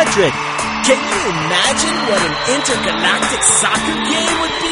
Madrid. Can you imagine what an intergalactic soccer game would be?